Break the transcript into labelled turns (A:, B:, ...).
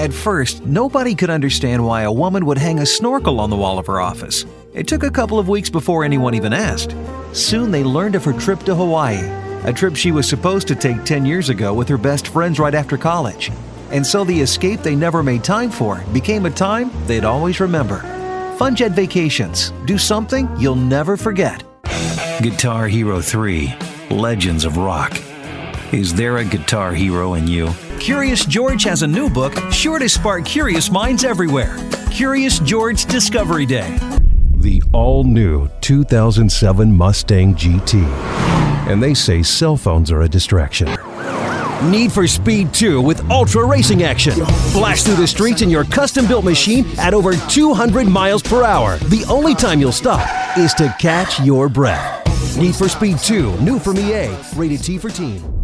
A: At first, nobody could understand why a woman would hang a snorkel on the wall of her office. It took a couple of weeks before anyone even asked. Soon they learned of her trip to Hawaii, a trip she was supposed to take 10 years ago with her best friends right after college. And so the escape they never made time for became a time they'd always remember. Funjet Vacations. Do something you'll never forget. Guitar Hero 3. Legends of Rock. Is there a guitar hero in you? Curious George has a new book sure to spark curious minds everywhere. Curious George Discovery Day.
B: The all-new 2007 Mustang GT. And they say cell phones are a distraction. Need for Speed 2 with ultra racing action. Blast through the streets in your custom-built machine at over 200 miles per hour. The only time you'll stop is to catch your breath. Need for Speed 2, new from EA, rated T for teen.